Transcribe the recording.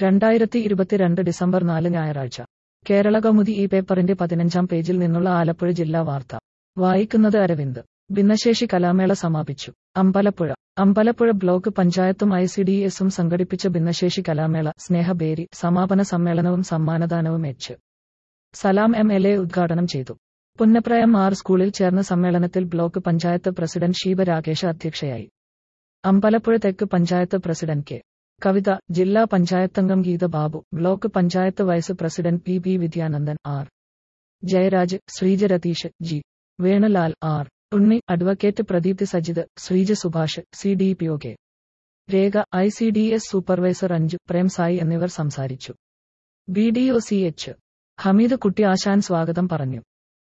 2022 December 4 ഞായറാഴ്ച കേരളകൗമുദി ഈ പേപ്പറിന്റെ 15-ാം പേജിൽ നിന്നുള്ള ആലപ്പുഴ ജില്ലാ വാർത്ത വായിക്കുന്നത് അരവിന്ദ്. ഭിന്നശേഷി കലാമേള സമാപിച്ചു. അമ്പലപ്പുഴ ബ്ലോക്ക് പഞ്ചായത്തും ICDS-ഉം സംഘടിപ്പിച്ച ഭിന്നശേഷി കലാമേള സ്നേഹബേരി സമാപന സമ്മേളനവും സമ്മാനദാനവും എച്ച്. സലാം MLA ഉദ്ഘാടനം ചെയ്തു. പുന്നപ്ര MR സ്കൂളിൽ ചേർന്ന സമ്മേളനത്തിൽ ബ്ലോക്ക് പഞ്ചായത്ത് പ്രസിഡന്റ് ഷീബ രാകേഷ് അധ്യക്ഷയായി. അമ്പലപ്പുഴ തെക്ക് പഞ്ചായത്ത് പ്രസിഡന്റ് കെ. കവിത, ജില്ലാ പഞ്ചായത്തംഗം Geetha Babu, block panchayat vice president PB Vidyanandan, R. Jayaraj, Sreeja Ratheesh, G. Venulal, R. Unni, advocate Pradeepthi Sajith, Sreeja Subhash, CDPO K. Rekha, ICDS supervisor Anju, Prem Sai എന്നിവർ സംസാരിച്ചു. BDO CH. ഹമീദ് കുട്ടി ആശാൻ സ്വാഗതം പറഞ്ഞു.